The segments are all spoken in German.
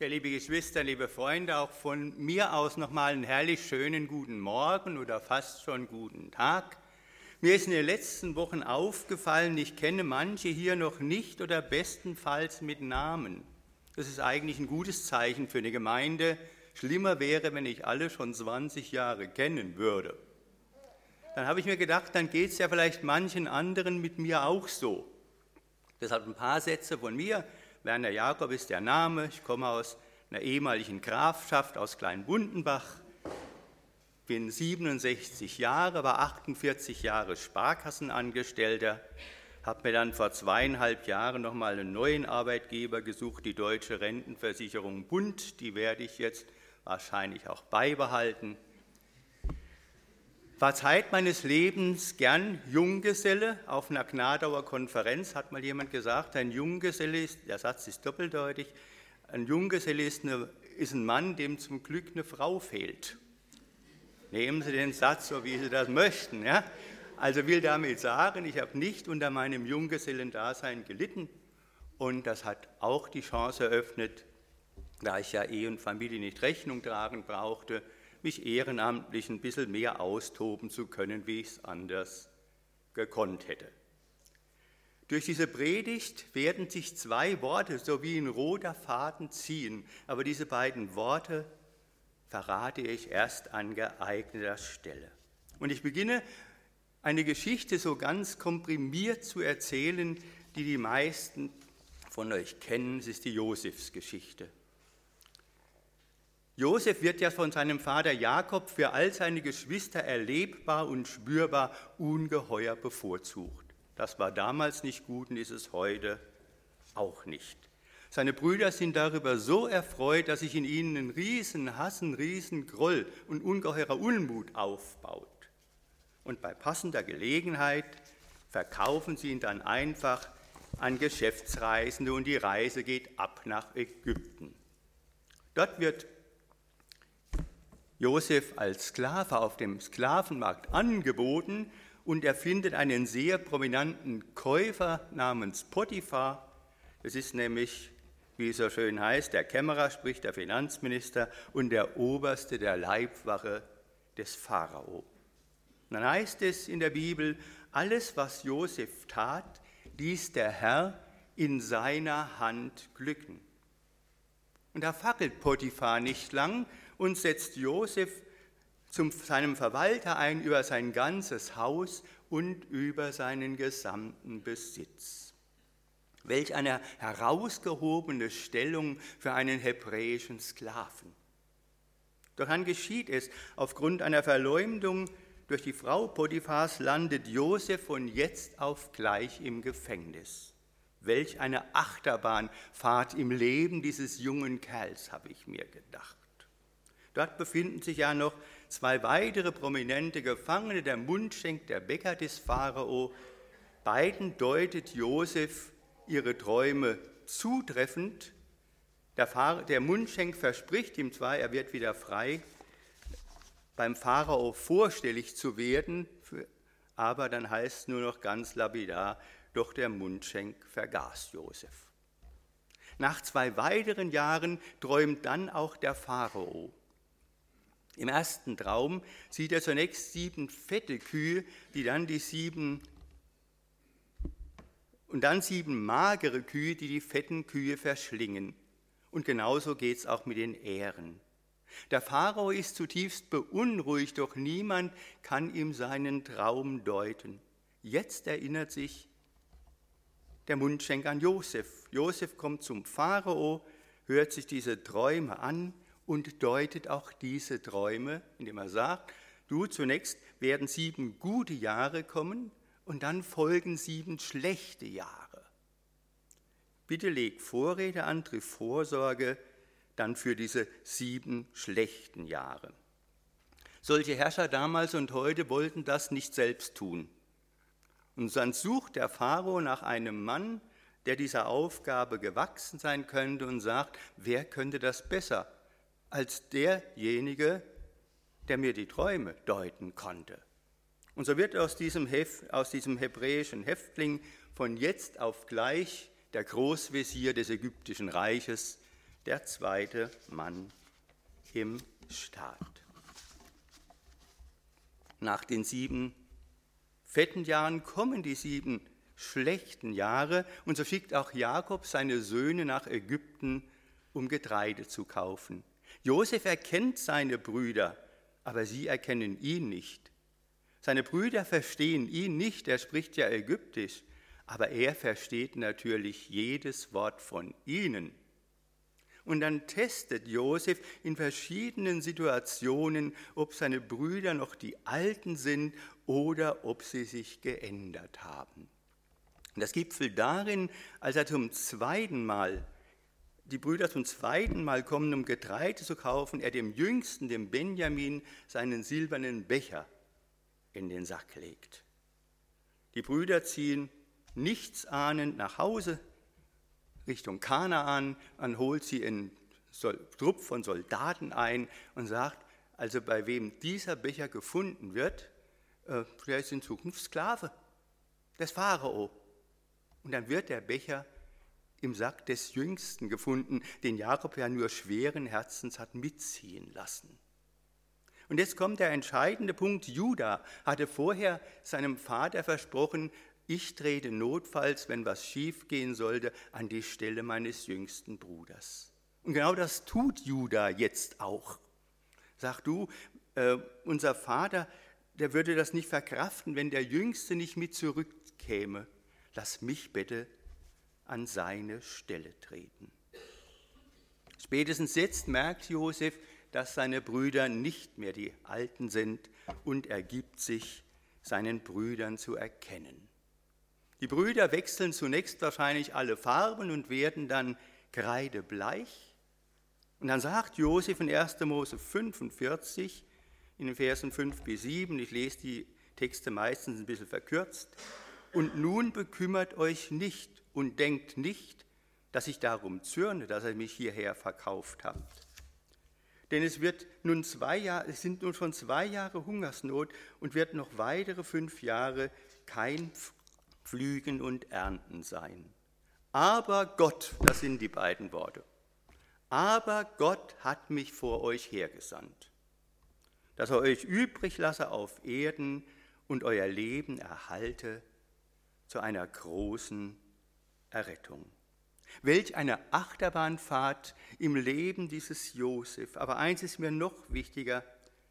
Ja, liebe Geschwister, liebe Freunde, auch von mir aus nochmal einen herrlich schönen guten Morgen oder fast schon guten Tag. Mir ist in den letzten Wochen aufgefallen, ich kenne manche hier noch nicht oder bestenfalls mit Namen. Das ist eigentlich ein gutes Zeichen für eine Gemeinde. Schlimmer wäre, wenn ich alle schon 20 Jahre kennen würde. Dann habe ich mir gedacht, dann geht es ja vielleicht manchen anderen mit mir auch so. Deshalb ein paar Sätze von mir. Werner Jakob ist der Name. Ich komme aus einer ehemaligen Grafschaft aus Kleinbundenbach. Bin 67 Jahre, war 48 Jahre Sparkassenangestellter. Habe mir dann vor 2,5 Jahren nochmal einen neuen Arbeitgeber gesucht, die Deutsche Rentenversicherung Bund. Die werde ich jetzt wahrscheinlich auch beibehalten. War Zeit meines Lebens gern Junggeselle. Auf einer Gnadauer Konferenz hat mal jemand gesagt, ein Junggeselle ist, der Satz ist doppeldeutig, ein Junggeselle ist ein Mann, dem zum Glück eine Frau fehlt. Nehmen Sie den Satz so, wie Sie das möchten. Ja? Also will damit sagen, ich habe nicht unter meinem Junggesellendasein gelitten und das hat auch die Chance eröffnet, da ich ja Ehe und Familie nicht Rechnung tragen brauchte, mich ehrenamtlich ein bisschen mehr austoben zu können, wie ich es anders gekonnt hätte. Durch diese Predigt werden sich 2 Worte so wie ein roter Faden ziehen, aber diese beiden Worte verrate ich erst an geeigneter Stelle. Und ich beginne eine Geschichte so ganz komprimiert zu erzählen, die die meisten von euch kennen. Es ist die Josefsgeschichte. Josef wird ja von seinem Vater Jakob für all seine Geschwister erlebbar und spürbar ungeheuer bevorzugt. Das war damals nicht gut und ist es heute auch nicht. Seine Brüder sind darüber so erfreut, dass sich in ihnen ein Riesenhass, ein Riesengroll und ungeheurer Unmut aufbaut. Und bei passender Gelegenheit verkaufen sie ihn dann einfach an Geschäftsreisende und die Reise geht ab nach Ägypten. Dort wird Josef als Sklave auf dem Sklavenmarkt angeboten und er findet einen sehr prominenten Käufer namens Potiphar. Das ist nämlich, wie es so schön heißt, der Kämmerer, sprich der Finanzminister und der Oberste der Leibwache des Pharao. Und dann heißt es in der Bibel, alles, was Josef tat, ließ der Herr in seiner Hand glücken. Und da fackelt Potiphar nicht lang und setzt Josef seinem Verwalter ein über sein ganzes Haus und über seinen gesamten Besitz. Welch eine herausgehobene Stellung für einen hebräischen Sklaven. Doch dann geschieht es, aufgrund einer Verleumdung durch die Frau Potiphars landet Josef von jetzt auf gleich im Gefängnis. Welch eine Achterbahnfahrt im Leben dieses jungen Kerls, habe ich mir gedacht. Dort befinden sich ja noch 2 weitere prominente Gefangene, der Mundschenk, der Bäcker des Pharao. Beiden deutet Josef ihre Träume zutreffend. Der Mundschenk verspricht ihm zwar, er wird wieder frei, beim Pharao vorstellig zu werden, aber dann heißt es nur noch ganz lapidar, doch der Mundschenk vergaß Josef. Nach 2 weiteren Jahren träumt dann auch der Pharao. Im ersten Traum sieht er zunächst 7 fette Kühe, dann 7 magere Kühe, die die fetten Kühe verschlingen. Und genauso geht es auch mit den Ähren. Der Pharao ist zutiefst beunruhigt, doch niemand kann ihm seinen Traum deuten. Jetzt erinnert sich der Mundschenk an Josef. Josef kommt zum Pharao, hört sich diese Träume an und deutet auch diese Träume, indem er sagt, zunächst werden 7 gute Jahre kommen und dann folgen 7 schlechte Jahre. Bitte leg Vorräte an, triff Vorsorge dann für diese 7 schlechten Jahre. Solche Herrscher damals und heute wollten das nicht selbst tun. Und dann sucht der Pharao nach einem Mann, der dieser Aufgabe gewachsen sein könnte und sagt, wer könnte das besser als derjenige, der mir die Träume deuten konnte. Und so wird aus diesem hebräischen Häftling von jetzt auf gleich der Großvezier des ägyptischen Reiches, der zweite Mann im Staat. Nach den 7 fetten Jahren kommen die 7 schlechten Jahre, und so schickt auch Jakob seine Söhne nach Ägypten, um Getreide zu kaufen. Josef erkennt seine Brüder, aber sie erkennen ihn nicht. Seine Brüder verstehen ihn nicht, er spricht ja Ägyptisch, aber er versteht natürlich jedes Wort von ihnen. Und dann testet Josef in verschiedenen Situationen, ob seine Brüder noch die Alten sind oder ob sie sich geändert haben. Und das gipfelt darin, als er die Brüder zum zweiten Mal kommen, um Getreide zu kaufen, er dem Jüngsten, dem Benjamin, seinen silbernen Becher in den Sack legt. Die Brüder ziehen nichtsahnend nach Hause, Richtung Kanaan, man holt sie in Trupp von Soldaten ein und sagt, also bei wem dieser Becher gefunden wird, der ist in Zukunft Sklave des Pharao. Und dann wird der Becher im Sack des Jüngsten gefunden, den Jakob ja nur schweren Herzens hat mitziehen lassen. Und jetzt kommt der entscheidende Punkt. Juda hatte vorher seinem Vater versprochen, ich trete notfalls, wenn was schief gehen sollte, an die Stelle meines jüngsten Bruders. Und genau das tut Juda jetzt auch. Sag du, unser Vater, der würde das nicht verkraften, wenn der Jüngste nicht mit zurückkäme. Lass mich bitte an seine Stelle treten. Spätestens jetzt merkt Josef, dass seine Brüder nicht mehr die Alten sind, und er gibt sich seinen Brüdern zu erkennen. Die Brüder wechseln zunächst wahrscheinlich alle Farben und werden dann kreidebleich. Und dann sagt Josef in 1. Mose 45, in den Versen 5 bis 7, ich lese die Texte meistens ein bisschen verkürzt, und nun bekümmert euch nicht und denkt nicht, dass ich darum zürne, dass ihr mich hierher verkauft habt. Denn es sind nun schon 2 Jahre Hungersnot und wird noch weitere 5 Jahre kein Pflügen und Ernten sein. Aber Gott, das sind die beiden Worte, aber Gott hat mich vor euch hergesandt, dass er euch übrig lasse auf Erden und euer Leben erhalte zu einer großen Errettung. Welch eine Achterbahnfahrt im Leben dieses Josef. Aber eins ist mir noch wichtiger: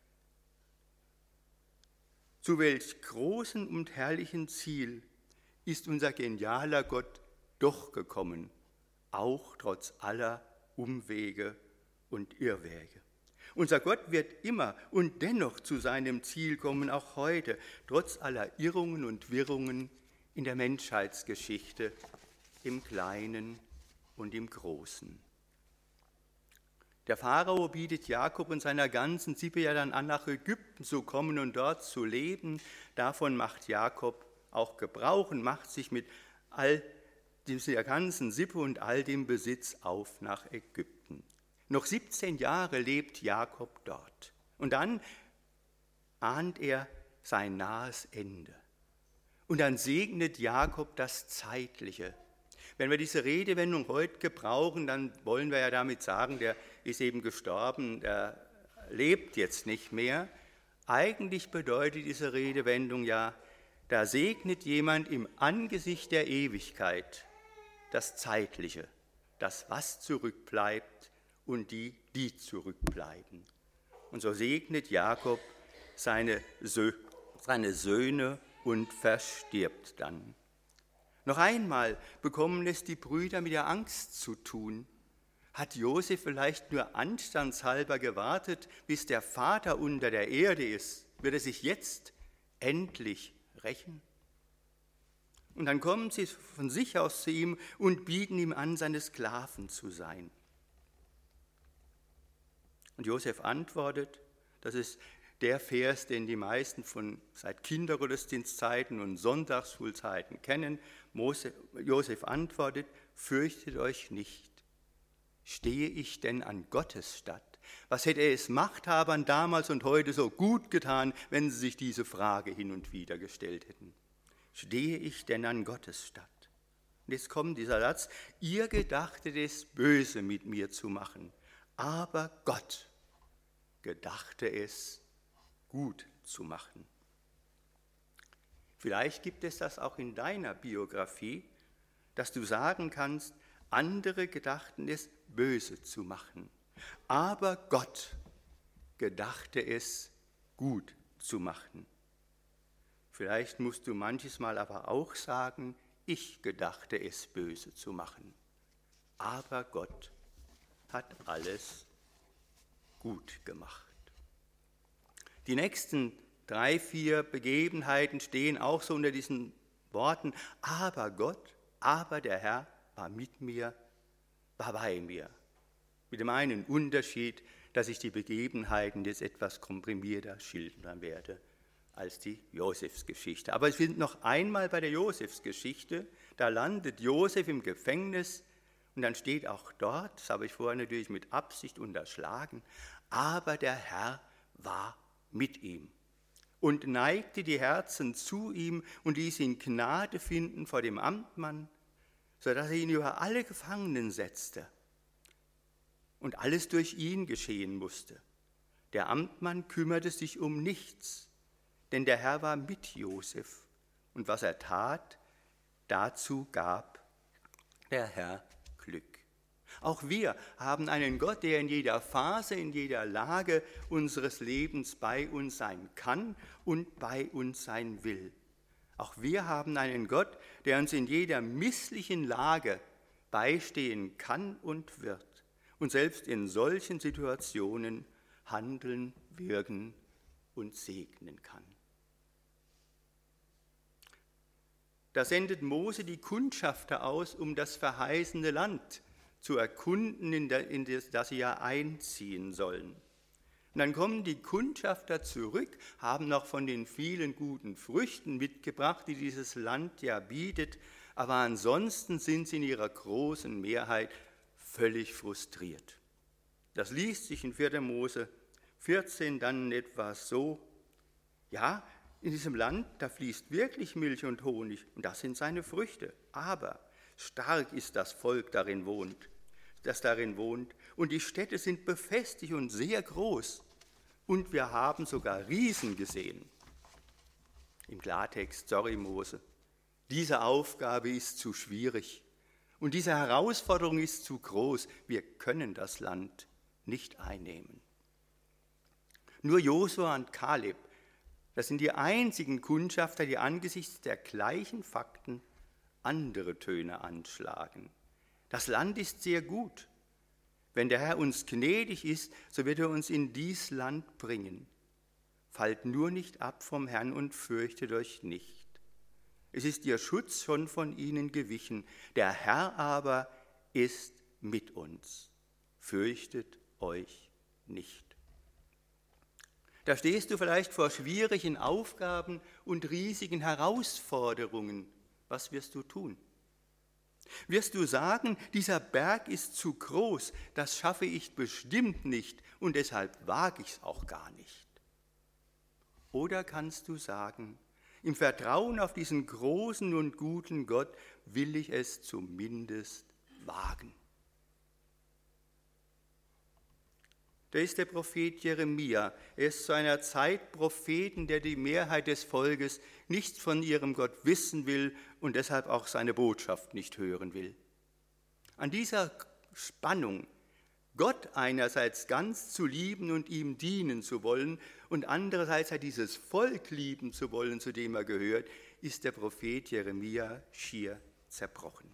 Zu welch großen und herrlichen Ziel ist unser genialer Gott doch gekommen, auch trotz aller Umwege und Irrwege. Unser Gott wird immer und dennoch zu seinem Ziel kommen, auch heute, trotz aller Irrungen und Wirrungen in der Menschheitsgeschichte, im Kleinen und im Großen. Der Pharao bietet Jakob und seiner ganzen Sippe ja dann an, nach Ägypten zu kommen und dort zu leben. Davon macht Jakob auch Gebrauch und macht sich mit all dieser ganzen Sippe und all dem Besitz auf nach Ägypten. Noch 17 Jahre lebt Jakob dort. Und dann ahnt er sein nahes Ende. Und dann segnet Jakob das Zeitliche. Wenn wir diese Redewendung heute gebrauchen, dann wollen wir ja damit sagen, der ist eben gestorben, der lebt jetzt nicht mehr. Eigentlich bedeutet diese Redewendung ja, da segnet jemand im Angesicht der Ewigkeit das Zeitliche, das, was zurückbleibt und die zurückbleiben. Und so segnet Jakob seine Söhne und verstirbt dann. Noch einmal bekommen es die Brüder mit der Angst zu tun. Hat Josef vielleicht nur anstandshalber gewartet, bis der Vater unter der Erde ist? Wird er sich jetzt endlich rächen? Und dann kommen sie von sich aus zu ihm und bieten ihm an, seine Sklaven zu sein. Und Josef antwortet, das ist der Vers, den die meisten seit Kindergottesdienstzeiten und Sonntagsschulzeiten kennen. Josef antwortet, fürchtet euch nicht. Stehe ich denn an Gottes Statt? Was hätte es Machthabern damals und heute so gut getan, wenn sie sich diese Frage hin und wieder gestellt hätten? Stehe ich denn an Gottes Statt? Und jetzt kommt dieser Satz, ihr gedachtet es, böse mit mir zu machen, aber Gott gedachte es, gut zu machen. Vielleicht gibt es das auch in deiner Biografie, dass du sagen kannst, andere gedachten es, böse zu machen, aber Gott gedachte es, gut zu machen. Vielleicht musst du manches Mal aber auch sagen, ich gedachte es, böse zu machen, aber Gott hat alles gut gemacht. Die nächsten 3, 4 Begebenheiten stehen auch so unter diesen Worten, aber Gott, aber der Herr war mit mir, war bei mir. Mit dem einen Unterschied, dass ich die Begebenheiten jetzt etwas komprimierter schildern werde als die Josefsgeschichte. Aber es sind noch einmal bei der Josefsgeschichte, da landet Josef im Gefängnis und dann steht auch dort, das habe ich vorher natürlich mit Absicht unterschlagen, aber der Herr war mit ihm und neigte die Herzen zu ihm und ließ ihn Gnade finden vor dem Amtmann, sodass er ihn über alle Gefangenen setzte. Und alles durch ihn geschehen musste. Der Amtmann kümmerte sich um nichts, denn der Herr war mit Josef. Und was er tat, dazu gab der Herr Glück. Auch wir haben einen Gott, der in jeder Phase, in jeder Lage unseres Lebens bei uns sein kann und bei uns sein will. Auch wir haben einen Gott, der uns in jeder misslichen Lage beistehen kann und wird und selbst in solchen Situationen handeln, wirken und segnen kann. Da sendet Mose die Kundschafter aus, um das verheißene Land zu erkunden, in das sie ja einziehen sollen. Und dann kommen die Kundschafter zurück, haben noch von den vielen guten Früchten mitgebracht, die dieses Land ja bietet, aber ansonsten sind sie in ihrer großen Mehrheit völlig frustriert. Das liest sich in 4. Mose 14 dann etwa so, ja, in diesem Land, da fließt wirklich Milch und Honig und das sind seine Früchte, aber stark ist das Volk, das darin wohnt und die Städte sind befestigt und sehr groß und wir haben sogar Riesen gesehen. Im Klartext, sorry Mose, diese Aufgabe ist zu schwierig und diese Herausforderung ist zu groß, wir können das Land nicht einnehmen. Nur Josua und Kaleb, das sind die einzigen Kundschafter, die angesichts der gleichen Fakten andere Töne anschlagen. Das Land ist sehr gut. Wenn der Herr uns gnädig ist, so wird er uns in dies Land bringen. Fallt nur nicht ab vom Herrn und fürchtet euch nicht. Es ist ihr Schutz schon von ihnen gewichen. Der Herr aber ist mit uns. Fürchtet euch nicht. Da stehst du vielleicht vor schwierigen Aufgaben und riesigen Herausforderungen. Was wirst du tun? Wirst du sagen, dieser Berg ist zu groß, das schaffe ich bestimmt nicht und deshalb wage ich es auch gar nicht? Oder kannst du sagen, im Vertrauen auf diesen großen und guten Gott will ich es zumindest wagen? Da ist der Prophet Jeremia. Er ist zu einer Zeit Propheten, der die Mehrheit des Volkes nichts von ihrem Gott wissen will und deshalb auch seine Botschaft nicht hören will. An dieser Spannung, Gott einerseits ganz zu lieben und ihm dienen zu wollen und andererseits dieses Volk lieben zu wollen, zu dem er gehört, ist der Prophet Jeremia schier zerbrochen.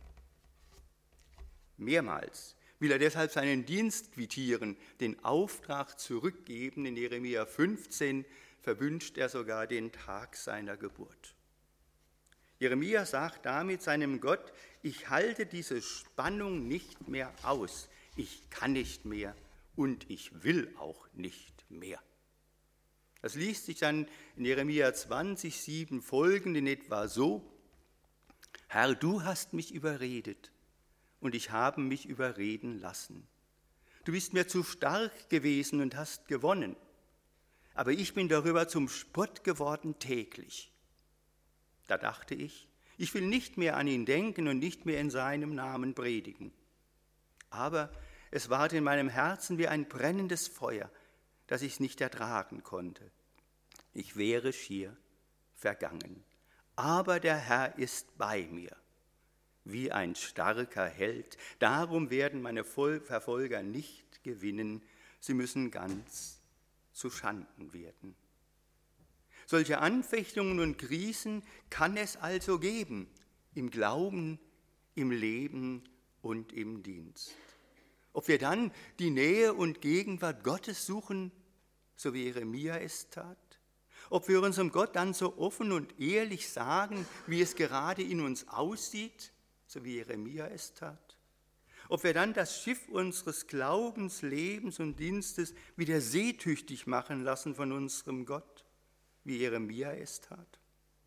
Mehrmals will er deshalb seinen Dienst quittieren, den Auftrag zurückgeben. In Jeremia 15 verwünscht er sogar den Tag seiner Geburt. Jeremia sagt damit seinem Gott, ich halte diese Spannung nicht mehr aus, ich kann nicht mehr und ich will auch nicht mehr. Das liest sich dann in Jeremia 20, 7 folgend in etwa so, Herr, du hast mich überredet und ich habe mich überreden lassen. Du bist mir zu stark gewesen und hast gewonnen, aber ich bin darüber zum Spott geworden täglich. Da dachte ich, Ich will nicht mehr an ihn denken und nicht mehr in seinem Namen predigen. Aber es ward in meinem Herzen wie ein brennendes Feuer, dass ich es nicht ertragen konnte. Ich wäre schier vergangen. Aber der Herr ist bei mir, wie ein starker Held. Darum werden meine Verfolger nicht gewinnen. Sie müssen ganz zu Schanden werden. Solche Anfechtungen und Krisen kann es also geben, im Glauben, im Leben und im Dienst. Ob wir dann die Nähe und Gegenwart Gottes suchen, so wie Jeremia es tat, ob wir unserem Gott dann so offen und ehrlich sagen, wie es gerade in uns aussieht, so wie Jeremia es tat, ob wir dann das Schiff unseres Glaubens, Lebens und Dienstes wieder seetüchtig machen lassen von unserem Gott, wie Jeremia es tat.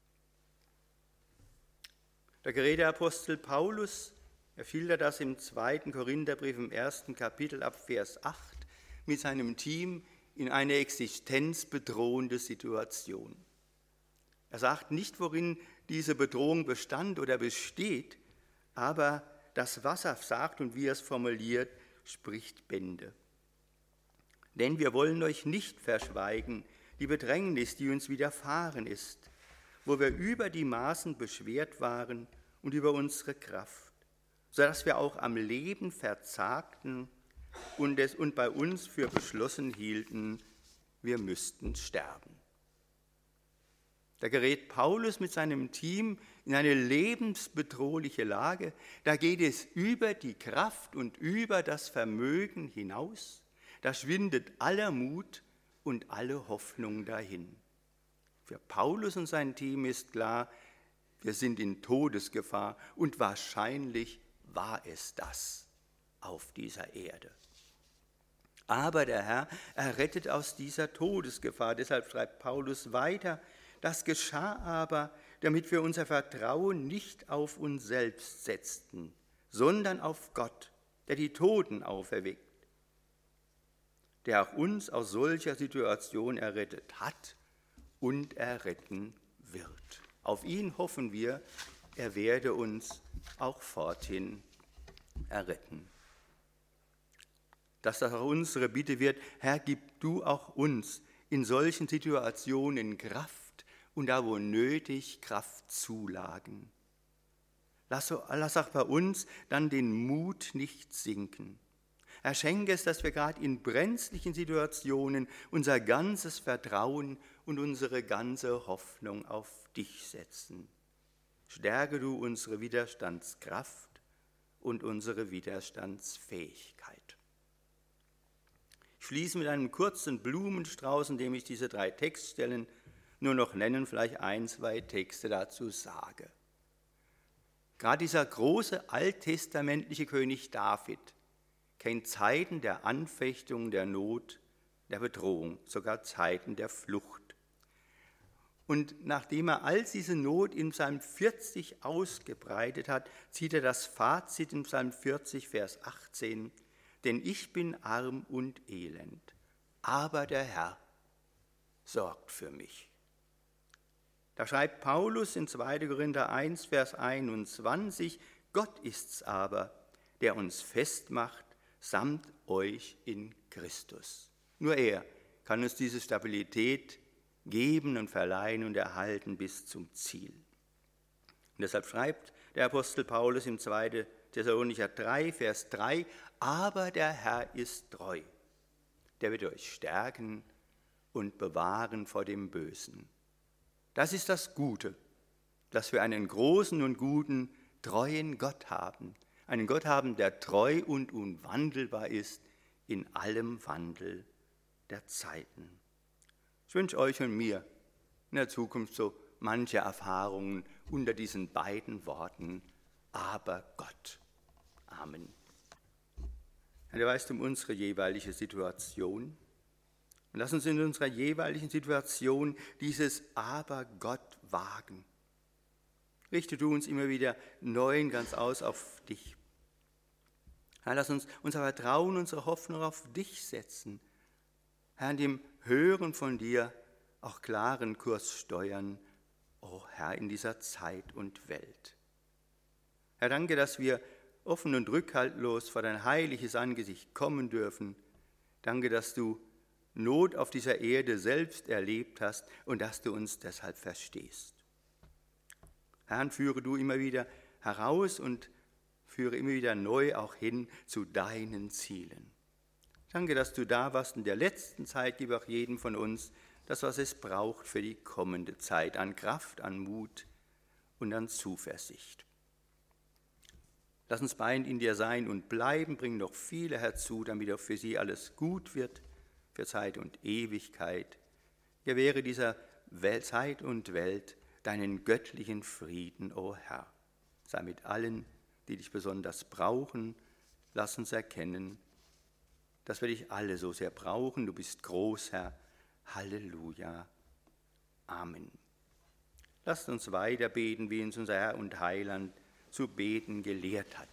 Der Geredeapostel Paulus, er schildert das im 2. Korintherbrief im 1. Kapitel ab Vers 8 mit seinem Team in eine existenzbedrohende Situation. Er sagt nicht, worin diese Bedrohung bestand oder besteht, aber das, was er sagt und wie er es formuliert, spricht Bände. Denn wir wollen euch nicht verschweigen, die Bedrängnis, die uns widerfahren ist, wo wir über die Maßen beschwert waren und über unsere Kraft, sodass wir auch am Leben verzagten und bei uns für beschlossen hielten, wir müssten sterben. Da gerät Paulus mit seinem Team in eine lebensbedrohliche Lage. Da geht es über die Kraft und über das Vermögen hinaus. Da schwindet aller Mut und alle Hoffnung dahin. Für Paulus und sein Team ist klar, wir sind in Todesgefahr und wahrscheinlich war es das auf dieser Erde. Aber der Herr errettet aus dieser Todesgefahr. Deshalb schreibt Paulus weiter, das geschah aber, damit wir unser Vertrauen nicht auf uns selbst setzten, sondern auf Gott, der die Toten auferweckt, der auch uns aus solcher Situation errettet hat und erretten wird. Auf ihn hoffen wir, er werde uns auch forthin erretten. Dass das auch unsere Bitte wird, Herr, gib du auch uns in solchen Situationen Kraft und da wo nötig Kraftzulagen. Lass auch bei uns dann den Mut nicht sinken. Herr, schenke es, dass wir gerade in brenzlichen Situationen unser ganzes Vertrauen und unsere ganze Hoffnung auf dich setzen. Stärke du unsere Widerstandskraft und unsere Widerstandsfähigkeit. Ich schließe mit einem kurzen Blumenstrauß, in dem ich diese 3 Textstellen nur noch nennen, vielleicht 1, 2 Texte dazu sage. Gerade dieser große alttestamentliche König David kennt Zeiten der Anfechtung, der Not, der Bedrohung, sogar Zeiten der Flucht. Und nachdem er all diese Not in Psalm 40 ausgebreitet hat, zieht er das Fazit in Psalm 40, Vers 18, denn ich bin arm und elend, aber der Herr sorgt für mich. Da schreibt Paulus in 2. Korinther 1, Vers 21, Gott ist's aber, der uns festmacht, samt euch in Christus. Nur er kann uns diese Stabilität geben und verleihen und erhalten bis zum Ziel. Und deshalb schreibt der Apostel Paulus im 2. Thessalonicher 3, Vers 3, aber der Herr ist treu, der wird euch stärken und bewahren vor dem Bösen. Das ist das Gute, dass wir einen großen und guten, treuen Gott haben. Einen Gott haben, der treu und unwandelbar ist in allem Wandel der Zeiten. Ich wünsche euch und mir in der Zukunft so manche Erfahrungen unter diesen beiden Worten, aber Gott. Amen. Herr, du weißt um unsere jeweilige Situation. Und lass uns in unserer jeweiligen Situation dieses Aber Gott wagen. Richte du uns immer wieder neu und ganz aus auf dich. Herr, lass uns unser Vertrauen, unsere Hoffnung auf dich setzen. Herr, in dem Hören von dir auch klaren Kurs steuern o Herr, in dieser Zeit und Welt. Herr, danke, dass wir offen und rückhaltlos vor dein heiliges Angesicht kommen dürfen. Danke, dass du Not auf dieser Erde selbst erlebt hast und dass du uns deshalb verstehst. Herr, führe du immer wieder heraus und führe immer wieder neu auch hin zu deinen Zielen. Danke, dass du da warst in der letzten Zeit, gib auch jedem von uns das, was es braucht für die kommende Zeit, an Kraft, an Mut und an Zuversicht. Lass uns beide in dir sein und bleiben, bring noch viele herzu, damit auch für sie alles gut wird, für Zeit und Ewigkeit. Gewähre dieser Zeit und Welt deinen göttlichen Frieden, o Herr. Sei mit allen, die dich besonders brauchen. Lass uns erkennen, dass wir dich alle so sehr brauchen. Du bist groß, Herr. Halleluja. Amen. Lasst uns weiter beten, wie uns unser Herr und Heiland zu beten gelehrt hat.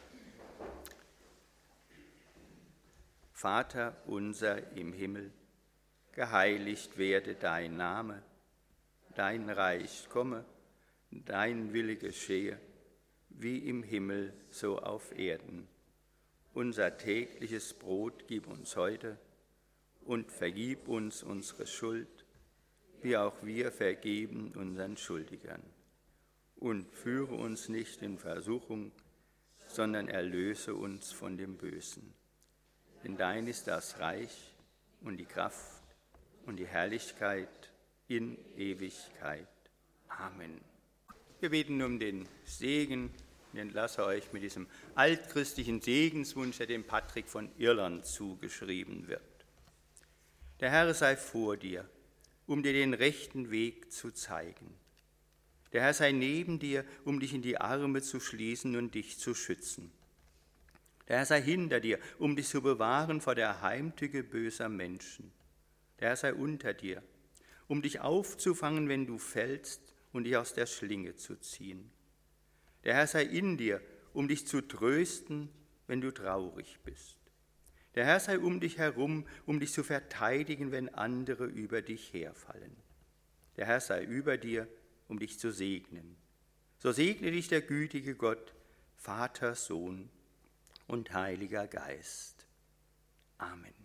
Vater unser im Himmel, geheiligt werde dein Name, dein Reich komme, dein Wille geschehe, wie im Himmel, so auf Erden. Unser tägliches Brot gib uns heute und vergib uns unsere Schuld, wie auch wir vergeben unseren Schuldigern. Und führe uns nicht in Versuchung, sondern erlöse uns von dem Bösen. Denn dein ist das Reich und die Kraft und die Herrlichkeit in Ewigkeit. Amen. Wir beten um den Segen. Ich entlasse euch mit diesem altchristlichen Segenswunsch, der dem Patrick von Irland zugeschrieben wird. Der Herr sei vor dir, um dir den rechten Weg zu zeigen. Der Herr sei neben dir, um dich in die Arme zu schließen und dich zu schützen. Der Herr sei hinter dir, um dich zu bewahren vor der Heimtücke böser Menschen. Der Herr sei unter dir, um dich aufzufangen, wenn du fällst, und dich aus der Schlinge zu ziehen. Der Herr sei in dir, um dich zu trösten, wenn du traurig bist. Der Herr sei um dich herum, um dich zu verteidigen, wenn andere über dich herfallen. Der Herr sei über dir, um dich zu segnen. So segne dich der gütige Gott, Vater, Sohn und Heiliger Geist. Amen.